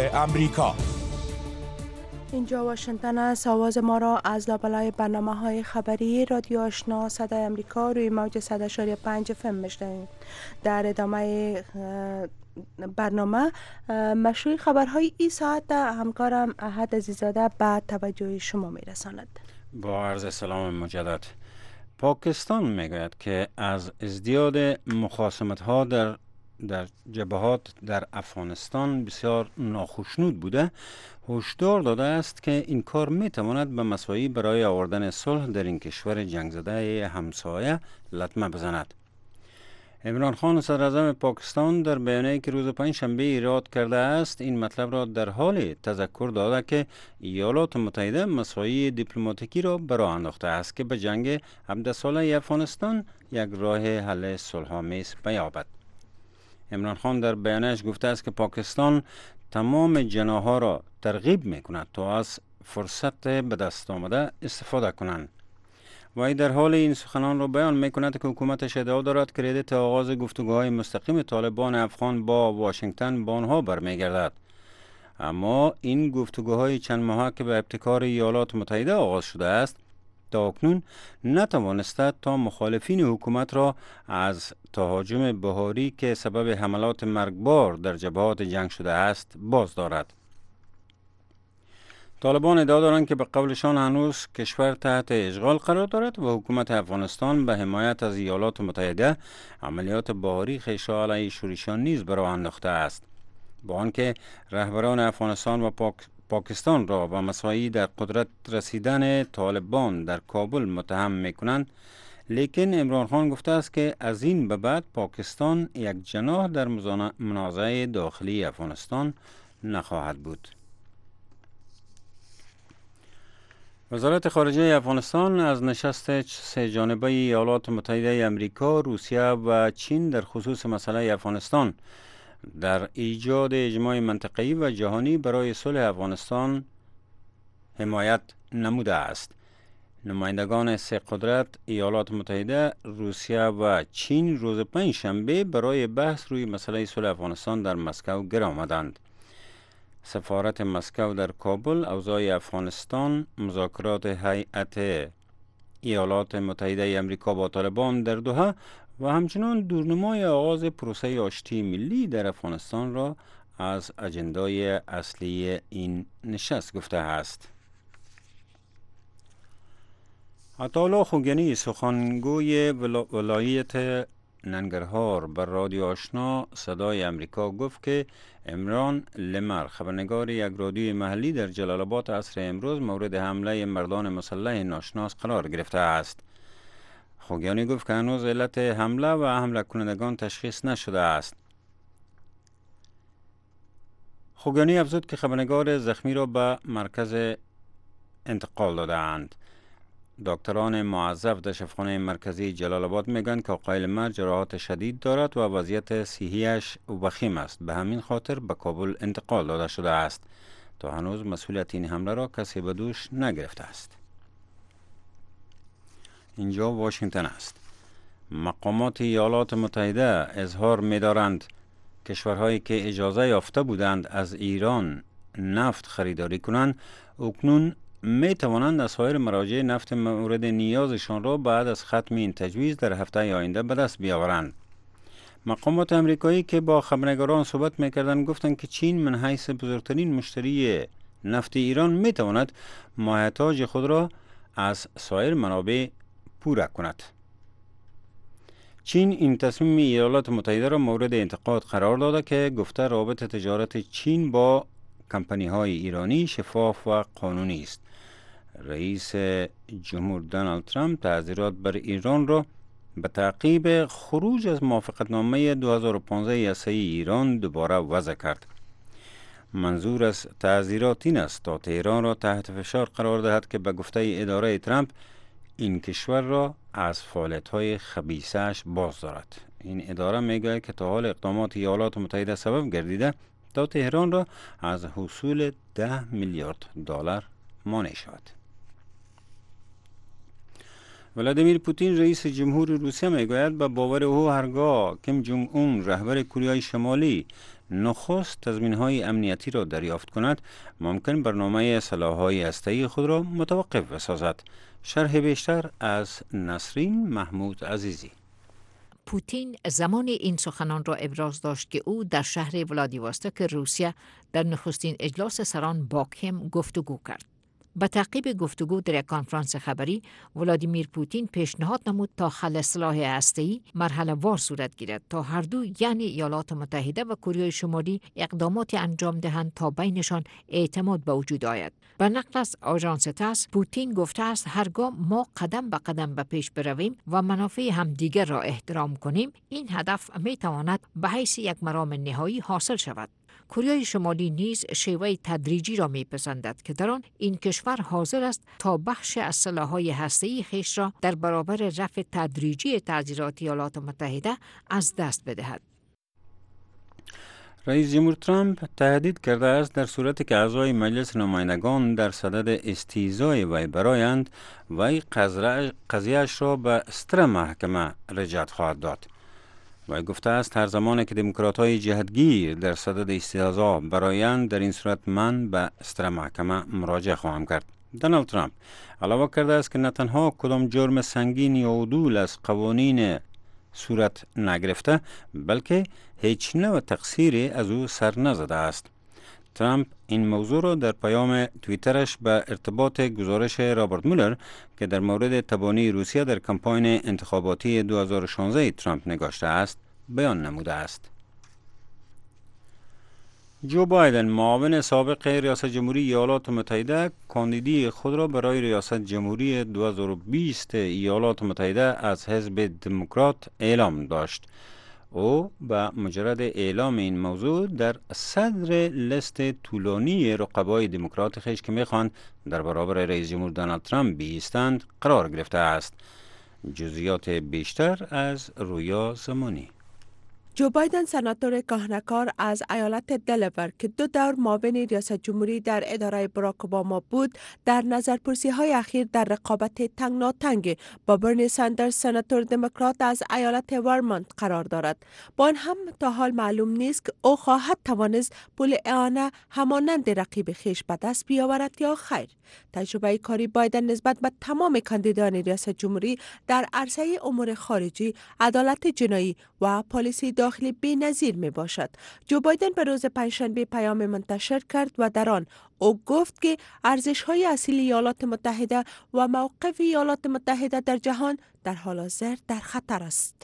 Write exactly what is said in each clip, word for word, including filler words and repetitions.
امریکا. اینجا واشنگتن است. آواز ما را از لابلای برنامه های خبری رادیو آشنا صدای امریکا روی موج صد و شش پنج اف ام میشنوید. در ادامه برنامه مشروع خبرهای این ساعت همکارم احد عزیزاده به توجه شما میرساند. با عرض سلام مجدد. پاکستان میگوید که از ازدیاد مخاصمت ها در در جبهات در افغانستان بسیار ناخوشنود بوده، هشدار داده است که این کار میتواند به مساعی برای آوردن صلح در این کشور جنگ زده همسایه لطمه بزند. عمران خان صدر اعظم پاکستان در بیانیه‌ای که روز پنجشنبه ایراد کرده است این مطلب را در حال تذکر داده که ایالات متحده مساعی دیپلماتیکی را براه انداخته است که به جنگ هفده ساله افغانستان یک راه حل صلح‌آمیز بیابد. عمران خان در بیانیه‌اش گفته است که پاکستان تمام جناح‌ها را ترغیب می‌کند تا از فرصت به دست آمده استفاده کنند. وی در حال این سخنان را بیان می‌کند که حکومتش ادعا دارد که کردیت آغاز گفتگوهای مستقیم طالبان افغان با واشنگتن به آنها برمیگردد. اما این گفتگوهای چند ماهه که به ابتکار ایالات متحده آغاز شده است تا اکنون نتوانسته تا مخالفین حکومت را از تهاجم بهاری که سبب حملات مرگبار در جبهات جنگ شده است باز دارد. طالبان ادعا دارند که به قولشان هنوز کشور تحت اشغال قرار دارد و حکومت افغانستان به حمایت از ایالات متحده عملیات بهاری خویش را علیه شوریشان نیز براه انداخته است. با آنکه رهبران افغانستان و پاک پاکستان را به مساعی در قدرت رسیدن طالبان در کابل متهم میکنند، لیکن عمران خان گفته است که از این به بعد پاکستان یک جناح در منازعه داخلی افغانستان نخواهد بود. وزارت خارجه افغانستان از نشست سه جانبه ایالات متحده امریکا، روسیه و چین در خصوص مسئله افغانستان در ایجاد اجماع منطقه‌ای و جهانی برای صلح افغانستان حمایت نموده است. نمایندگان سه قدرت ایالات متحده، روسیه و چین روز پنجشنبه برای بحث روی مسئله صلح افغانستان در مسکو گرد آمدند. سفارت مسکو در کابل، اوضاع افغانستان، مذاکرات هیئت ایالات متحده امریکا با طالبان در دوحه و همچنان دورنمای آغاز پروسه آشتی ملی در افغانستان را از اجندای اصلی این نشست گفته است. عطاالله خوگنی سخنگوی ولایت ننگرهار بر رادیو آشنا صدای امریکا گفت که عمران لمر، خبرنگار یک رادیوی محلی در جلال آباد عصر امروز مورد حمله مردان مسلح ناشناس قرار گرفته است. خوگیانی گفت که هنوز علت حمله و حمله کنندگان تشخیص نشده است. خوگیانی افزود که خبرنگار زخمی را به مرکز انتقال داده اند. دکتران موظف در شفاخانه مرکزی جلال آباد میگن که آقای لمر جراحات شدید دارد و وضعیت صحیحش وخیم است، به همین خاطر به کابل انتقال داده شده است. تا هنوز مسئولیت این حمله را کسی به دوش نگرفته است. اینجا واشنگتن است. مقامات ایالات متحده اظهار می‌دارند کشورهایی که اجازه یافته بودند از ایران نفت خریداری کنند اکنون می توانند از سایر مراجع نفت مورد نیازشان را بعد از ختم این تجویز در هفته آینده به دست بیاورند. مقامات امریکایی که با خبرنگاران صحبت می‌کردند گفتند که چین من حیث بزرگترین مشتری نفت ایران می تواند مایحتاج خود را از سایر منابع پوره کند. چین این تصمیم ایالات متحده را مورد انتقاد قرار داده که گفته رابط تجارت چین با کمپانی های ایرانی شفاف و قانونی است. رئیس جمهور دونالد ترامپ تعذیرات بر ایران را به تعقیب خروج از موافقتنامه دو هزار و پانزده هسته‌ای ایران دوباره وضع کرد. منظور از تعذیرات این است تا تهران را تحت فشار قرار دهد که به گفته اداره ترامپ این کشور را از فعالیت‌های خبیثه‌اش باز دارد. این اداره میگوید که تا حال اقدامات ایالات متحده سبب گردیده تا تهران را از حصول ده میلیارد دلار مانع شود. ولادیمیر پوتین رئیس جمهور روسیه میگوید به باور او هرگاه کیم جونگ اون رهبر کره شمالی نخست تضمین‌های امنیتی را دریافت کند، ممکن برنامه سلاح‌های هسته‌ای خود را متوقف بسازد. شرح بیشتر از نسرین محمود عزیزی. پوتین زمان این سخنان را ابراز داشت که او در شهر ولادیواستوک روسیه در نخستین اجلاس سران باکم گفتگو کرد. به تعقیب گفتگو در یک کنفرانس خبری، ولادیمیر پوتین پیشنهاد نمود تا حل سلاح هسته‌ای مرحله وار صورت گیرد تا هر دو یعنی ایالات متحده و کره شمالی اقدامات انجام دهند تا بینشان اعتماد به وجود آید. به نقل از آژانس تاس، پوتین گفته است هرگاه ما قدم به قدم به پیش برویم و منافع همدیگر را احترام کنیم، این هدف می تواند به حیث یک مرام نهایی حاصل شود. کره شمالی نیز شیوه تدریجی را میپسندد که در آن این کشور حاضر است تا بخش از سلاح‌های هسته‌ای خویش را در برابر رفع تدریجی تعزیرات ایالات متحده از دست بدهد. رئیس جمهور ترامپ تهدید کرده است در صورتی که اعضای مجلس نمایندگان در صدد استیضای وی برآیند، وی قضیه‌اش را به ستر محکمه رجعت خواهد داد. وی گفته است هر زمانی که دموکرات‌های جهتگیر در صدد استیضا برآیند، در این صورت من به ستر محکمه مراجعه خواهم کرد. دونالد ترامپ علاوه کرده است که نه تنها کدام جرم سنگین یا عدول از قوانین صورت نگرفته، بلکه هیچ نوع تقصیری از او سر نزده است. ترامپ این موضوع را در پیام توییترش به ارتباط گزارش رابرت مولر که در مورد تبانی روسیه در کمپاین انتخاباتی دو هزار و شانزده ترامپ نگاشته است بیان نموده است. جو بایدن، معاون سابق ریاست جمهوری ایالات متحده، کاندیدی خود را برای ریاست جمهوری دو هزار و بیست ایالات متحده از حزب دموکرات اعلام داشت. او به مجرد اعلام این موضوع در صدر لیست طولانی رقبای دموکرات خویش که میخواهند در برابر رئیس جمهور دونالد ترامپ بایستند قرار گرفته است. جزئیات بیشتر از رویا زمانی. جو بایدن، سناتور کهنکار از ایالت دلاور که دو دور معاون ریاست جمهوری در اداره براک اوباما بود، در نظرپرسی های اخیر در رقابت تنگناتنگ با برنی ساندرز، سناتور دموکرات از ایالت ورمونت قرار دارد. با آن هم تا حال معلوم نیست که او خواهد توانست پول اعانه همانند رقیب خویش به دست بیاورد یا خیر. تجربه کاری بایدن نسبت به تمام کاندیدان ریاست جمهوری در عرصه امور خارجی، عدالت جنایی و پالیسی داخلی بی‌نظیر می باشد. جو بایدن به روز پنجشنبه پیام منتشر کرد و در آن او گفت که ارزش‌های اصیل ایالات متحده و موقف ایالات متحده در جهان در حال حاضر در خطر است.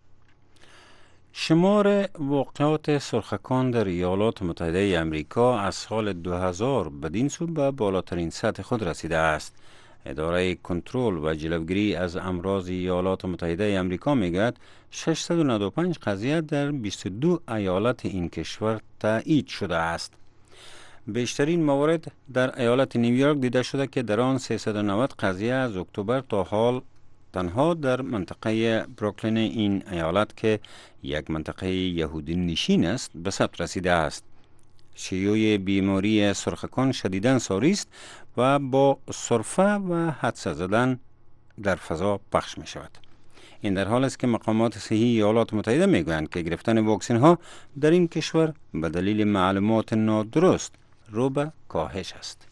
شمار واقعات سرخکان در ایالات متحده امریکا از سال دو هزار بدین سو به بالاترین سطح خود رسیده است. اداره کنترل و جلوگیری از امراض ایالات متحده امریکا میگوید ششصد و نود و پنج قضیه در بیست و دو ایالت این کشور تایید شده است. بیشترین موارد در ایالت نیویورک دیده شده که در آن سیصد و نود قضیه از اکتبر تا حال تنها در منطقه بروکلین این ایالت که یک منطقه یهودی نشین است به ثبت رسیده است. شیوع بیماری سرخکان شدیداً ساری است و با سرفه و حدس زدن در فضا پخش می شود. این در حال است که مقامات صحی ایالات متحده می گویند که گرفتن واکسن ها در این کشور به دلیل معلومات نادرست رو به کاهش است.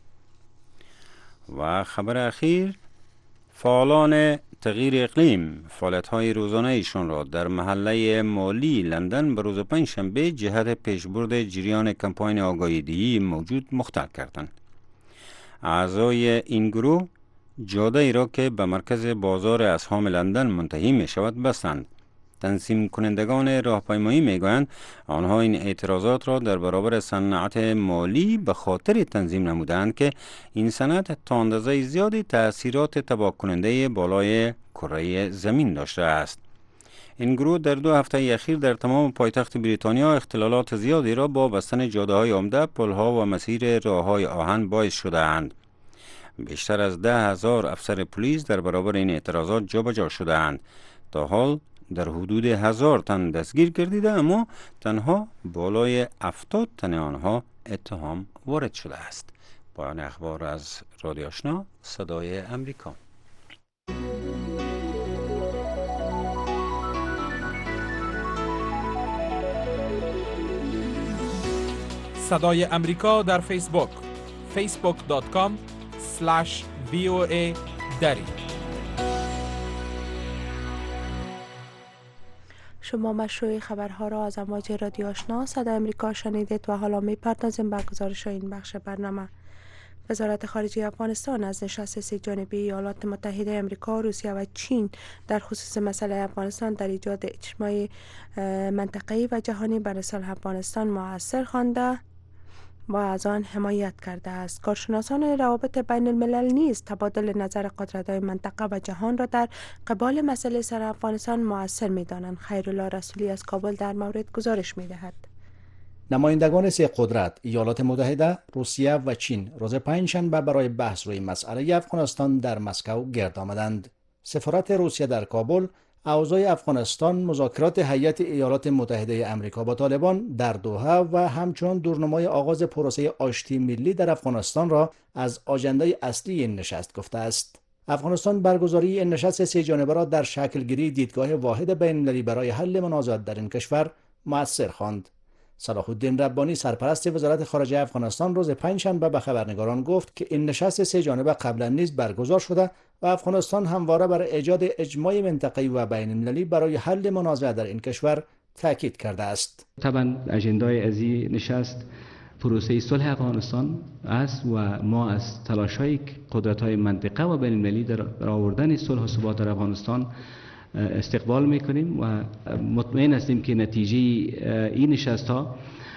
و خبر اخیر، فعالان تغییر اقلیم فعالیت‌های روزانه ایشان را در محله مالی لندن به روز پنجشنبه جهت پیشبرد جریان کمپاین آگاهی‌دهی موجود مختل کردند. اعضای این گروه جاده ای را که به مرکز بازار اسهام لندن منتهی می شود بستند. تنظیم کنندگان راهپیمایی می گویند آنها این اعتراضات را در برابر صنعت مالی به خاطر تنظیم نمودند که این صنعت تا اندازه زیادی تأثیرات تباه کننده بالای کره زمین داشته است. این گروه در دو هفته اخیر در تمام پایتخت بریتانیا اختلالات زیادی را با بستن جاده‌های عمده، پل‌ها و مسیر راه‌های آهن باعث شده‌اند. بیشتر از ده هزار افسر پلیس در برابر این اعتراضات جابجا شده‌اند. تا حال در حدود هزار تن دستگیر گردیده، اما تنها بالای هفتاد تن آنها اتهام وارد شده است. پایان اخبار از رادیو آشنا صدای امریکا. صدای امریکا در فیسبوک فیسبوک دات کام اسلش وی او ای دری. شما مشروع خبرها را از امواج رادیو آشنا صدای امریکا شنیدید و حالا می‌پردازیم به گزارش این بخش برنامه. وزارت خارجه افغانستان از نشست سه جانبه ایالات متحده آمریکا، روسیه و چین در خصوص مسئله افغانستان در ایجاد اجماع منطقه‌ای و جهانی برای صلح افغانستان مؤثر خوانده و از آن حمایت کرده است. کارشناسان روابط بین الملل نیز تبادل نظر قدرت‌های منطقه و جهان را در قبال مسئله سر افغانستان مؤثر می‌دانند. خیرالله رسولی از کابل در مورد گزارش می‌دهد. نمایندگان سه قدرت ایالات متحده، روسیه و چین روز پنجشنبه برای بحث روی مسئله افغانستان در مسکو گرد آمدند. سفارت روسیه در کابل اوضاع افغانستان، مذاکرات هیئت ایالات متحده آمریکا با طالبان در دوحه و همچنین دورنمای آغاز پروسه آشتی ملی در افغانستان را از آژندای اصلی این نشست گفته است. افغانستان برگزاری این نشست سه جانبه را در شکلگیری دیدگاه واحد بین‌المللی برای حل منازعات در این کشور مؤثر خواند. صلاح الدین ربانی سرپرست وزارت خارجه افغانستان روز پنجشنبه به خبرنگاران گفت که این نشست سه جانبه قبلا نیز برگزار شده و افغانستان همواره بر ایجاد اجماع منطقه‌ای و بین‌المللی برای حل منازعه در این کشور تاکید کرده است. طبعا اجندای از این نشست پروسه صلح افغانستان است و ما از تلاش‌های قدرت‌های منطقه و بین‌المللی در آوردن صلح و ثبات در افغانستان استقبال میکنیم و مطمئن هستیم که نتیجه این نشست ها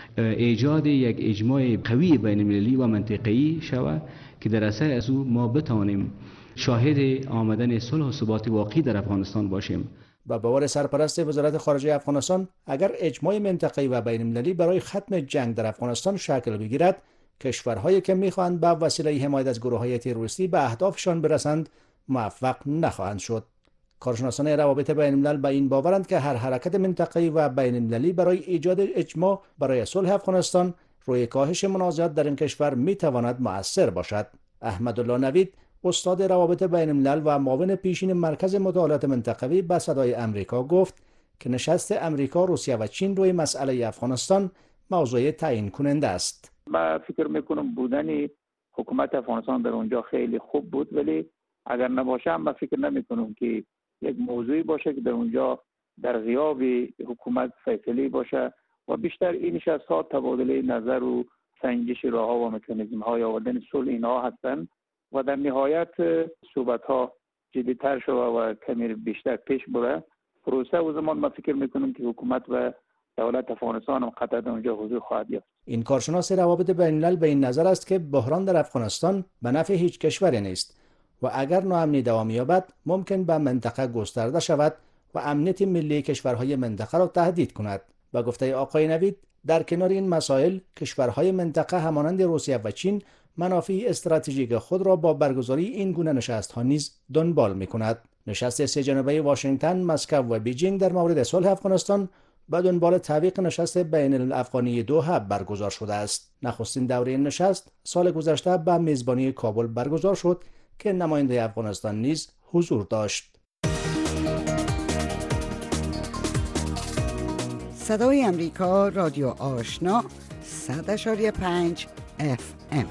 ایجاد یک اجماع قوی بین المللی و منطقه‌ای شود که در اثر از او ما بتوانیم شاهد آمدن صلح و ثبات واقعی در افغانستان باشیم. با باور سرپرست وزارت خارجه افغانستان، اگر اجماع منطقه‌ای و بین المللی برای ختم جنگ در افغانستان شکل بگیرد، کشورهایی که میخواهند به وسیله حمایت از گروه‌های تروریستی به اهدافشان برسند موفق نخواهند شد. کارشناسان روابط بین الملل به این باورند که هر حرکت منطقه‌ای و بین المللی برای ایجاد اجماع برای صلح افغانستان روی کاهش منازعات در این کشور میتواند مؤثر باشد. احمدالله نوید، استاد روابط بین الملل و معاون پیشین مرکز مطالعات منطقوی به صدای امریکا گفت که نشست امریکا، روسیه و چین روی مسئله افغانستان موضوع تعیین کننده است. من فکر میکنم بودن حکومت افغانستان در اونجا خیلی خوب بود، ولی اگر نباشه من فکر نمیکنم که یک موضوعی باشه که در اونجا در غیاب حکومت فیصله باشه و بیشتر این نشست‌ها تبادله نظر و سنجش راه‌ها و مکانیزم‌های آوردن صلح اینها هستند و در نهایت صحبت‌ها جدی‌تر شود و کمی بیشتر پیش بره. پروسه و زمان من فکر میکنم که حکومت و دولت افغانستان هم قطعا در اونجا حضور خواهد یافت. این کارشناس روابط بین الملل به این نظر است که بحران در افغانستان به نفع هیچ کشوری نیست و اگر ناامنی دوام یابد ممکن به منطقه گسترده شود و امنیت ملی کشورهای منطقه را تهدید کند. با گفته آقای نوید، در کنار این مسائل کشورهای منطقه همانند روسیه و چین منافع استراتژیک خود را با برگزاری این گونه نشست‌ها نیز دنبال می‌کند. نشست سه جانبه واشنگتن، مسکو و بیجینگ در مورد صلح افغانستان به دنبال تعویق نشست بین الافغانی دوحه برگزار شده است. نخستین دوره این نشست سال گذشته به میزبانی کابل برگزار شد که نماینده افغانستان نیز حضور داشت. صدای امریکا، رادیو آشنا، صد و پنج اف ام.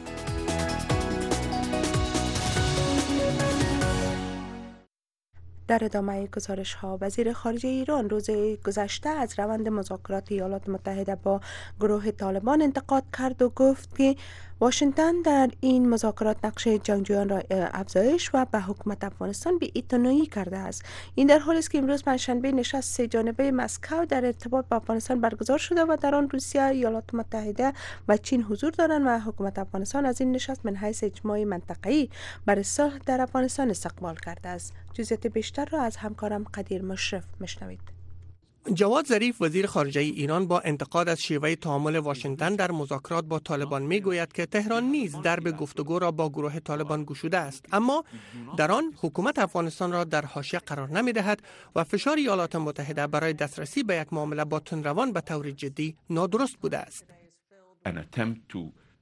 در ادامه گزارش ها، وزیر خارجه ایران روز گذشته از روند مذاکرات ایالات متحده با گروه طالبان انتقاد کرد و گفت که واشنگتن در این مذاکرات نقش جنگجویان را افزایش و به حکومت افغانستان بی‌اعتنایی کرده است. این در حالی است که امروز پنجشنبه نشست سه جانبه مسکو در ارتباط با افغانستان برگزار شده و در آن روسیه، ایالات متحده و چین حضور دارند و حکومت افغانستان از این نشست من حیث اجماع منطقه‌ای برای صلح در افغانستان استقبال کرده است. جزئیات بیشتر را از همکارم قدیر مشرف میشنوید. جواد ظریف وزیر خارجه ایران با انتقاد از شیوه تعامل واشنگتن در مذاکرات با طالبان میگوید که تهران نیز درب گفتگو را با گروه طالبان گشوده است، اما در آن حکومت افغانستان را در حاشیه قرار نمیدهد و فشار ایالات متحده برای دسترسی به یک معامله با تندروان به طور جدی نادرست بوده است. An attempt to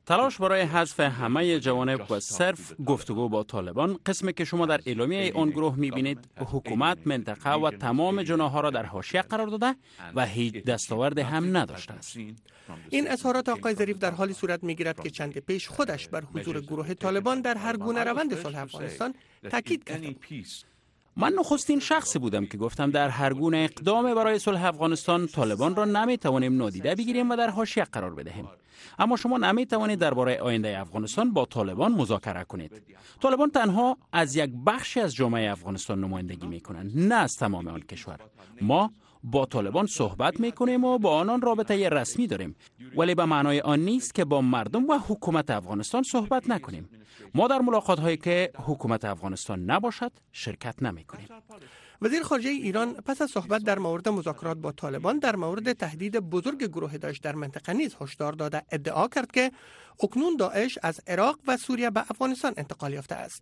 تلاش برای حذف همه جوانب و صرف گفتگو با طالبان، قسمی که شما در اعلامیه آن گروه می‌بینید، حکومت منطقه و تمام جناح‌ها را در حاشیه قرار داده و هیچ دستاورد هم نداشته است. این اظهارات آقای ظریف در حالی صورت می‌گیرد که چند پیش خودش بر حضور گروه طالبان در هر گونه روند صلح افغانستان تاکید کرد. من نخستین شخصی بودم که گفتم در هر گونه اقدام برای صلح افغانستان طالبان را نمی‌توانیم نادیده بگیریم و در حاشیه قرار بدهیم. اما شما نمی‌توانید درباره آینده افغانستان با طالبان مذاکره کنید. طالبان تنها از یک بخشی از جامعه افغانستان نمایندگی می‌کنند، نه از تمام آن کشور. ما با طالبان صحبت می‌کنیم و با آنان رابطه رسمی داریم، ولی به معنای آن نیست که با مردم و حکومت افغانستان صحبت نکنیم. ما در ملاقات‌هایی که حکومت افغانستان نباشد شرکت نمی‌کنیم. وزیر خارجه ایران پس از صحبت در مورد مذاکرات با طالبان در مورد تهدید بزرگ گروه داعش در منطقه نیز هشدار داده ادعا کرد که اکنون داعش از عراق و سوریه به افغانستان انتقال یافته است.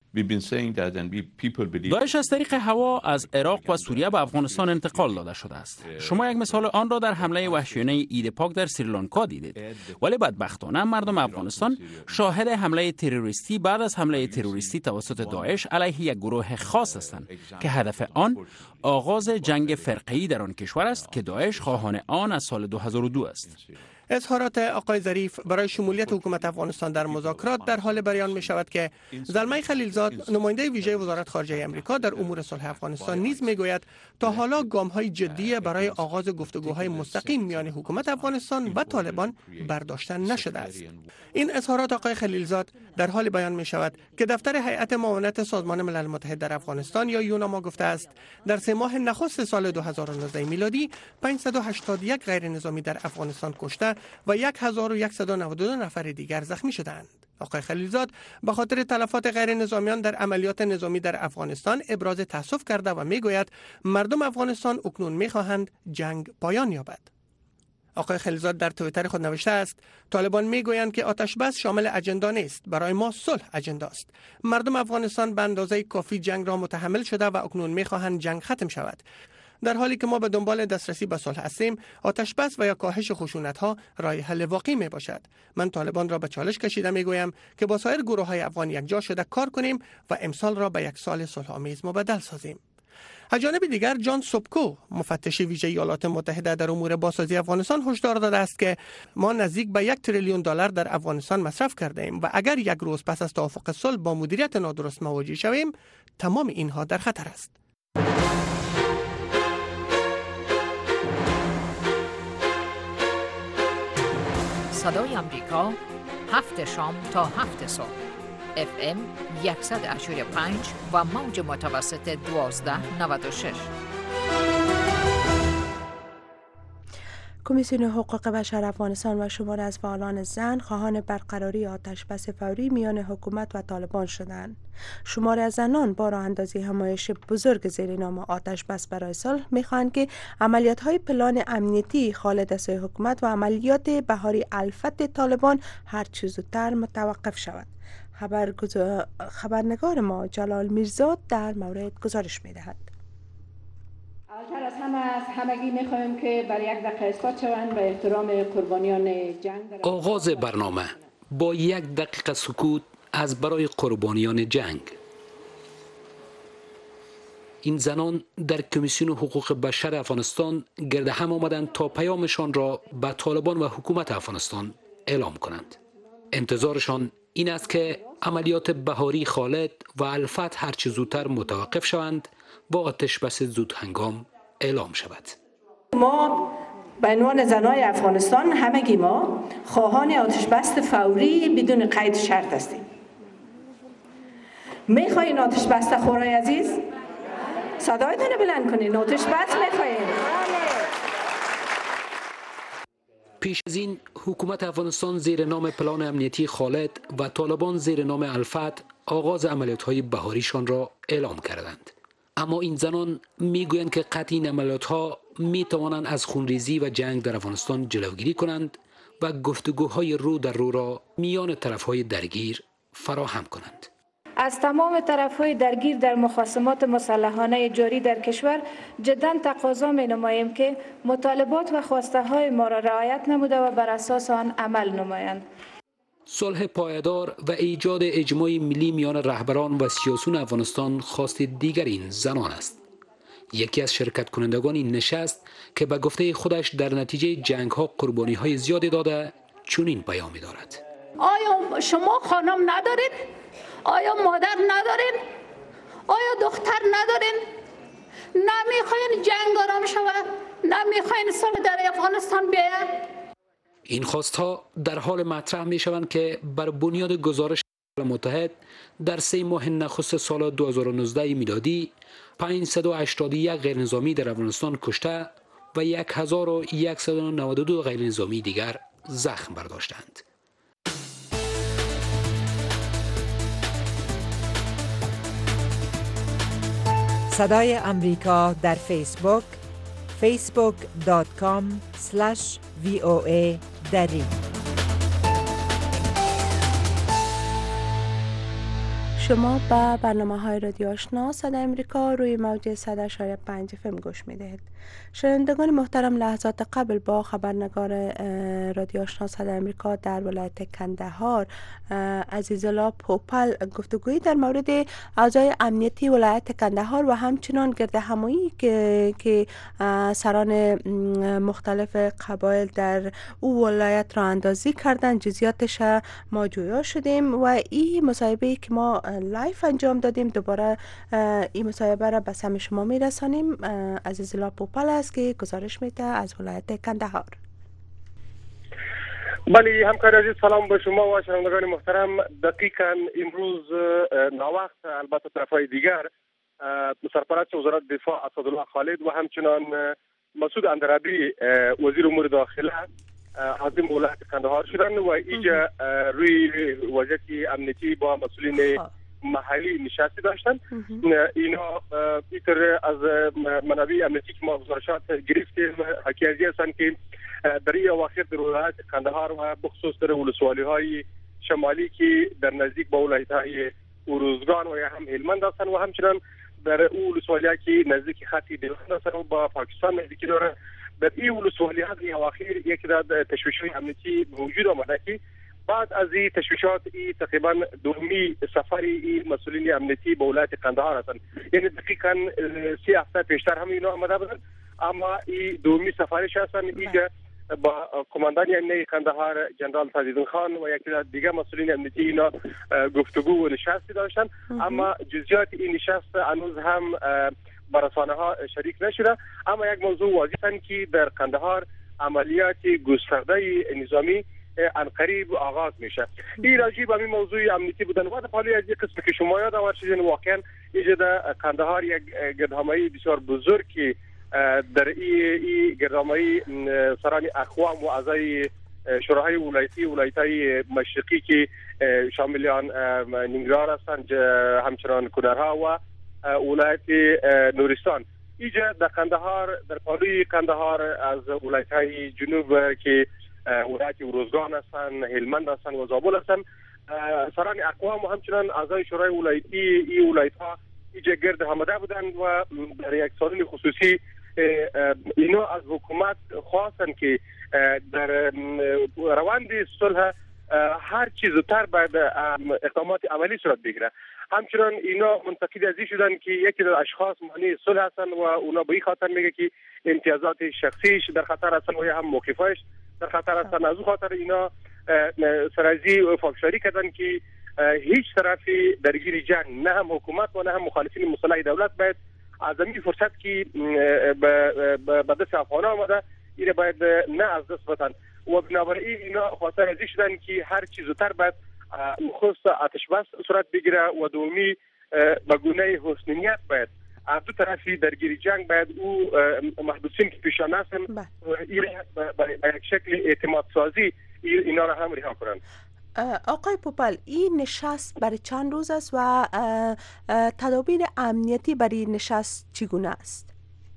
داعش از طریق هوا از عراق و سوریه به افغانستان انتقال داده شده است. شما یک مثال آن را در حمله وحشیانه عید پاک در سریلانکا دیدید. ولی بدبختانه مردم افغانستان شاهد حمله تروریستی بعد از حمله تروریستی توسط داعش علیه یک گروه خاص هستند که هدف آن آغاز جنگ فرقه‌ای در آن کشور است که داعش خواهان آن از سال دو هزار و دو است. اظهارات آقای ظریف برای شمولیت حکومت افغانستان در مذاکرات در حال بیان می شود که زلمه خلیلزاد نماینده ویژه وزارت خارجه امریکا در امور صلح افغانستان نیز می گوید تا حالا گام های جدی برای آغاز گفتگوهای مستقیم میان حکومت افغانستان و طالبان برداشته نشده است. این اظهارات آقای خلیلزاد در حال بیان می شود که دفتر هیئت معاونت سازمان ملل متحد در افغانستان یا یوناما گفته است در سه ماه نخست سال دو هزار و نوزده میلادی پانصد و هشتاد و یک غیر نظامی در افغانستان کشته و هزار و صد و نود و دو نفر دیگر زخمی شدند. آقای خلیلزاد به خاطر تلفات غیر نظامیان در عملیات نظامی در افغانستان ابراز تأسف کرده و میگوید مردم افغانستان اکنون میخواهند جنگ پایان یابد. آقای خلیلزاد در توییتر خود نوشته است طالبان میگویند که آتش بس شامل اجندا نیست، برای ما صلح اجندا است. مردم افغانستان به اندازه کافی جنگ را متحمل شده و اکنون میخواهند جنگ ختم شود. در حالی که ما به دنبال دسترسی به صلح هستیم، آتش بس و یا کاهش خشونت‌ها راه حل واقعی می باشد. من طالبان را به چالش کشیده می گویم که با سایر گروه‌های افغان یکجا شده کار کنیم و امسال را به یک سال صلح‌آمیز مبدل سازیم. از جانب دیگر جان سوبکو مفتش ویژه ایالات متحده در امور بازسازی افغانستان هشدار داده است که ما نزدیک به یک تریلیون دلار در افغانستان مصرف کرده ایم و اگر یک روز پس از توافق صلح با مدیریت نادرست مواجه شویم تمام اینها در خطر است. صدای امریکا هفت شام تا هفت صبح اف ام صد و پنج و موج متوسط دوازده نود و شش. کمیسیون حقوق بشر افغانستان و شمار از فعالان زن خواهان برقراری آتش بس فوری میان حکومت و طالبان شدند. شمار از زنان با راه اندازی همایش بزرگ زیر نام آتش بس برای صلح میخواهند که عملیات های پلان امنیتی خال دست حکومت و عملیات بهاری الفت طالبان هر چه زودتر متوقف شود. خبر گزار... خبرنگار ما جلال میرزاد در مورد گزارش میدهد. اولتر از همه از همگی میخواهیم که برای یک دقیقه اسکات شوند به احترام قربانیان جنگ. آغاز برنامه با یک دقیقه سکوت از برای قربانیان جنگ. این زنان در کمیسیون حقوق بشر افغانستان گرد هم آمدند تا پیامشان را به طالبان و حکومت افغانستان اعلام کنند. انتظارشان این است که عملیات بهاری خالد و الفت هرچه زودتر متوقف شوند و آتش بس زود هنگام اعلام شود. ما به عنوان زنای افغانستان همگی ما خواهان آتش بس فوری بدون قید شرط هستیم. میخواین آتش بس خورای عزیز؟ صدایتون بلند کنین. آتش بس میخواین؟ پیش از این حکومت افغانستان زیر نام پلان امنیتی خالد و طالبان زیر نام الفت آغاز عملیات‌های بهاریشان را اعلام کردند. اما این زنان میگویند که قطع این عملیات‌ها میتوانند از خونریزی و جنگ در افغانستان جلوگیری کنند و گفتگوهای رو در رو را میان طرف‌های درگیر فراهم کنند. از تمام طرف‌های درگیر در مخاصمات مسلحانه جاری در کشور جداً تقاضا می‌نماییم که مطالبات و خواسته‌های ما را رعایت نموده و بر اساس آن عمل نمایند. صلح پایدار و ایجاد اجماع ملی میان رهبران و سیاسیون افغانستان خواست دیگر این زنان است. یکی از شرکت کنندگان این نشست که به گفته خودش در نتیجه جنگ ها قربانی های زیادی داده چنین پیامی دارد. آیا شما خانم ندارین؟ آیا مادر ندارین؟ آیا دختر ندارین؟ نمیخواین جنگ آرام شود؟ نمیخواین صلح در افغانستان بیاید؟ این خواستها در حال مطرح می شوند که بر بنیاد گزارش ملل متحد در سه ماه نخست سال دو هزار و نوزده میلادی پانصد و هشتاد و یک غیر نظامی در افغانستان کشته و هزار و صد و نود و دو غیر نظامی دیگر زخم برداشتند. صدای امریکا در فیسبوک فیسبوک دات کام اسلش وی او ای دری. شما به برنامه های رادیو آشنا صدای امریکا روی موج صد و شش پنج اف ام گوش می دهید. شنوندگان محترم، لحظات قبل با خبرنگار رادیو آشنا صدای امریکا در ولایت کندهار عزیزالله پوپل گفتگویی در مورد اوضاع امنیتی ولایت کندهار و همچنان گرد همایی که که سران مختلف قبایل در او ولایت را اندازی کردند جزئیاتش ما جویا شدیم و این مصاحبه که ما لایف انجام دادیم دوباره این مصاحبه را به سمع شما میرسانیم. عزیزالله پوپل است که گزارش میده از ولایت کندهار. بله همکار عزیز، سلام به شما و شنوندگان محترم. دقیقاً امروز ناوقت البته طرفای دیگر سرپرست وزارت دفاع اسدالله خالد و همچنان مسعود اندرابی وزیر امور داخله عازم ولایت کندهار شدند و اینجا روی وضعیت امنیتی با مسئولین محلی نشستی داشتن. اینا بیتر از منابع امنیتی که ما گزارشات گرفتیم حکیازی هستند که در این اواخر در ولایت کندهار و بخصوص در ولسوالی های شمالی که در نزدیک با ولایت های اروزگان و یا هم هلمند هستند و همچنان در اون ولسوالی ها که نزدیک خط دلخند هستند و با پاکستان نزدیکی داره. در این ولسوالی ها در اواخر یک در تشویش‌های امنیتی وجود آمده که بعد از این تشویشات ای تقریبا دومی سفری این مسئولین امنیتی به ولایت کندهار هستند. یعنی دقیقاً سی هفته پیشتر هم اینا آمده بودند، اما این دومی سفرش هستند. اینجا با کماندان امنیتی کندهار جنرال تاج‌الدین خان و یکی از دیگر مسئولین امنیتی اینا گفتگو و نشستی داشتند، اما جزئیات این نشست هنوز هم با رسانه ها شریک نشده. اما یک موضوع واضح است که در کندهار عملیات گسترده نظامی انقریب آغاز میشه. این راجع به این موضوع امنیتی بودن و حالی از یک قسم که شما یاد آور شدین واقعا اینجا در کندهار یک گردهمایی بسیار بزرگ که در این گردهمایی سران اقوام و اعضای شوراهای ولایتی ولایت‌های مشرقی که شاملیان نینگرهار هستند، همچنان کنرها و ولایت نورستان اینجا در کندهار در پالوی کندهار از ولایت‌های جنوب که ولایت اروزگان هستند، هلمند هستند و زابل هستند، سران اقوام و همچنان اعضای شورای ولایتی این ولایت‌ها اینجا گرد آمده بودند و در یک سالن خصوصی اینا از حکومت خواستند که در روند صلح هر چیز زودتر باید اقدامات عملی صورت بگیره. همچنان اینا منتقد از این شدن که یکی از اشخاص معنی صلح هستند و اونا به این خاطر میگه که امتیازات شخصیش در خطر هستند و یا هم موقفش در خطر هستند. از اون خاطر اینا سرازی و فاکشاری کردن که هیچ طرفی درگیر جنگ، نه هم حکومت و نه هم مخالفین مسلح دولت، باید از این فرصت که به دست افغان آمده این باید نه از دست بدن و بنابراین اینا خاطر از این شدن که هر چیز زودتر باید نخست آتش بس صورت بگیره و دومی به گونه حسن نیت باید از دو طرفی درگیری جنگ باید او محبوسین که پیشان هستن به یک شکل اعتماد سازی اینا را هم رها کنند. آقای پوپل، این نشست برای چند روز است و تدابیر امنیتی برای نشست چگونه است؟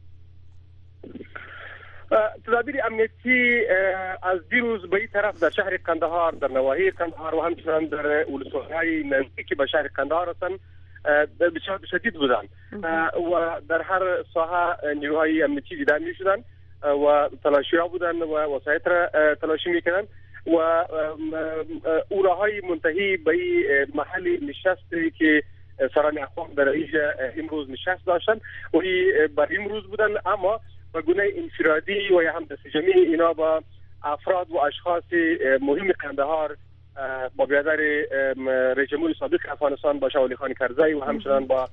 تدابیر امنیتی از دیروز به این طرف در شهر کندهار، در نواحی کندهار و همچنان در ولسوالی‌های نزدیک به شهر کندهار هستند بسیار شدید بودند و در هر ساحه نیروهای امنیتی دیده می شدند و تلاشی ها بودند و وسایط را تلاشی می کردند. و اوراهای منتهی به محل نشستی که سران اقوام در اینجا امروز نشست داشتن و بر امروز بودن، اما به گونه انفرادی و یا هم دست جمعی اینا با افراد و اشخاص مهم قندهار با بیادر رئیس جمهور سابق افغانستان با شاه خان کرزی و همچنان با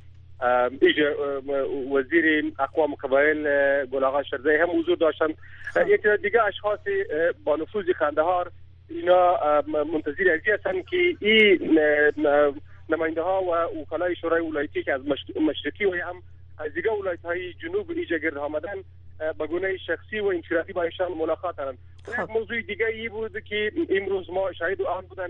وزیر اقوام و قبایل گل آقا شرزی هم حضور داشتن. یک دیگه اشخاص با نفوذ قندهار اینا منتظر ازی هستند که این نماینده ها و وکلای شورای ولایتی که از مشرقی و هم از دیگه ولایت های جنوب اینجا گرد آمدن به گونه شخصی و انفرادی با ایشان ملاقات کردند. یک موضوع دیگه ای بود که امروز ما شاهد آن بودن.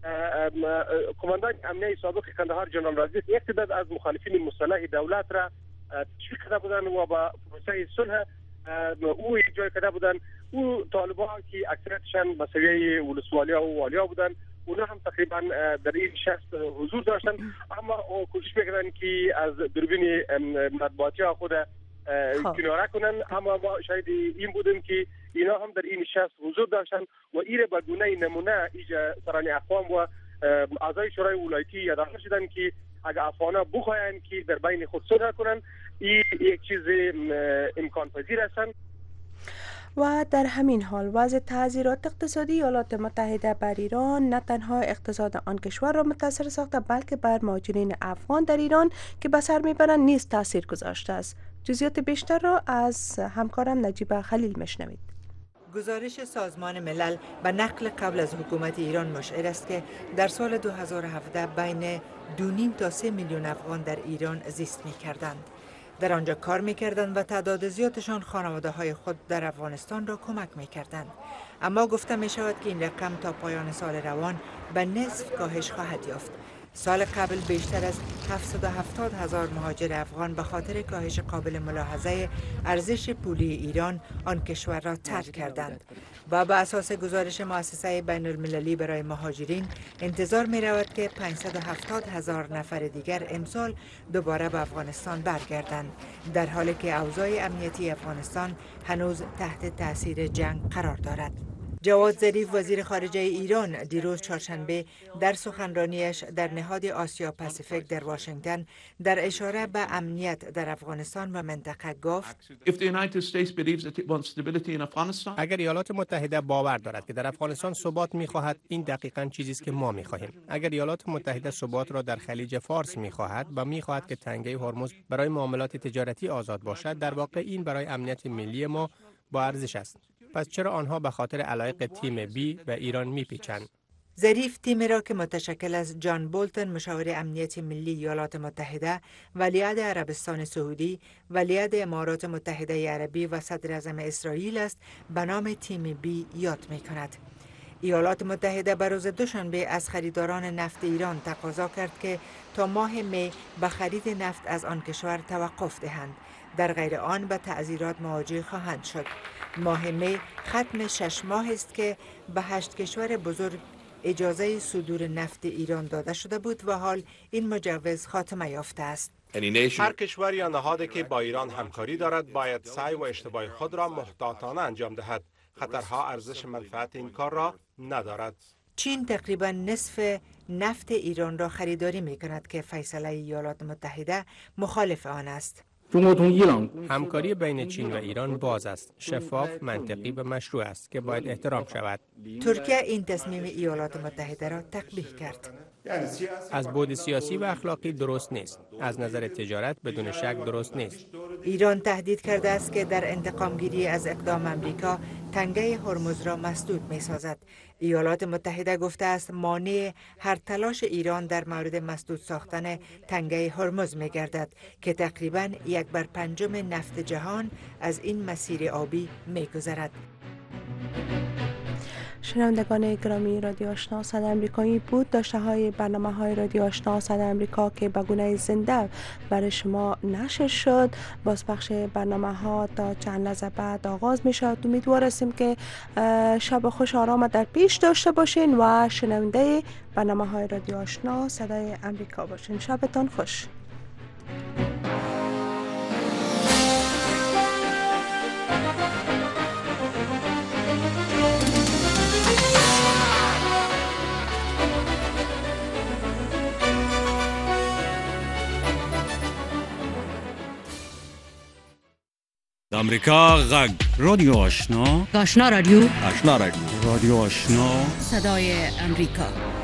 کماندان امنیه سابق قندهار جنرال رازق یک تعداد از مخالفین مسلح دولت را تشویق کرده بودند و با پروسه صلح او اجرا کرده بودند. او طالبان که اکثریتشان به سویه ولسوالیا و والیا بودند، اونا هم تقریبا در این شخص حضور داشتن، اما کوشش میکردن که از دوربین مطبوعاتی خود کناره کنن. اما ما شاید این بودیم که اینا هم در این شخص حضور داشتن و ایره به گونه نمونه ایجا سران اقوام و اعضای شورای ولایتی یادآور شدن که اگر افغانا بخواین که در بین خود صلح کنن، این یک چیز امکان پذیر هستند. و در همین حال وضع تعذیرات اقتصادی ایالات متحده بر ایران نه تنها اقتصاد آن کشور را متاثر ساخته بلکه بر مهاجرین افغان در ایران که به سر میبرند نیز تاثیر گذاشته است. جزئیات بیشتر را از همکارم نجیبه خلیل میشنوید. گزارش سازمان ملل به نقل قبل از حکومت ایران مشعر است که در سال دو هزار و هفده بین دو نیم تا سه میلیون افغان در ایران زیست می‌کردند. در آنجا کار می‌کردند و تعداد زیادشان خانواده‌های خود در افغانستان را کمک می‌کردند. اما گفته می‌شود که این رقم تا پایان سال روان به نصف کاهش خواهد یافت. سال قبل بیشتر از هفتصد و هفتاد هزار مهاجر افغان به خاطر کاهش قابل ملاحظه ارزش پولی ایران آن کشور را ترک کردند و به اساس گزارش مؤسسه بین المللی برای مهاجرین انتظار می رود که پانصد و هفتاد هزار نفر دیگر امسال دوباره به افغانستان برگردند، در حالی که اوضاع امنیتی افغانستان هنوز تحت تاثیر جنگ قرار دارد. جواد ظریف وزیر خارجه ایران دیروز چهارشنبه در سخنرانیش در نهاد آسیا پاسیفیک در واشنگتن در اشاره به امنیت در افغانستان و منطقه گفت: اگر ایالات متحده باور دارد که در افغانستان ثبات می‌خواهد، این دقیقاً چیزی است که ما می‌خواهیم. اگر ایالات متحده ثبات را در خلیج فارس می‌خواهد و می‌خواهد که تنگه هرمز برای معاملات تجارتی آزاد باشد، در واقع این برای امنیت ملی ما با ارزش است. پس چرا آنها به خاطر علایق تیم بی و ایران میپیچند؟ ظریف تیمی را که متشکل از جان بولتن مشاور امنیت ملی ایالات متحده، ولیعهد عربستان سعودی، ولیعهد امارات متحده عربی و صدر اعظم اسرائیل است به نام تیم بی یاد می کند. ایالات متحده به روز دوشنبه از خریداران نفت ایران تقاضا کرد که تا ماه می به خرید نفت از آن کشور توقف دهند، در غیر آن به تعزیرات مواجه خواهند شد. ماه می ختم شش ماه است که به هشت کشور بزرگ اجازه صدور نفت ایران داده شده بود و حال این مجوز خاتمه یافته است. هر کشور یا نهادی که با ایران همکاری دارد باید سعی و اشتباه خود را محتاطانه انجام دهد. خطرها ارزش منفعت این کار را ندارد. چین تقریبا نصف نفت ایران را خریداری می کند که فیصله ایالات متحده مخالف آن است. همکاری بین چین و ایران باز است، شفاف، منطقی و مشروع است که باید احترام شود. ترکیه این تصمیم ایالات متحده را تقبیح کرد. از بعد سیاسی و اخلاقی درست نیست، از نظر تجارت بدون شک درست نیست. ایران تهدید کرده است که در انتقام گیری از اقدام امریکا تنگه هرمز را مسدود می سازد. ایالات متحده گفته است مانع هر تلاش ایران در مورد مسدود ساختن تنگه هرمز می گردد که تقریباً یک بر پنجم نفت جهان از این مسیر آبی می گذرد. شنوندگان گرامی رادیو آشنا صدای امریکایی بود. داشته های برنامه های رادیو آشنا صدای امریکا که به گونه زنده برای شما نشر شد، بازپخش برنامه ها تا چند لحظه بعد آغاز می شود. امیدوار هستیم که شب خوش آرام در پیش داشته باشین و شنونده برنامه های رادیو آشنا صدای امریکا باشین. شبتان خوش. امریکا غږ رادیو آشنا آشنا رادیو آشنا رادیو رادیو آشنا صدای امریکا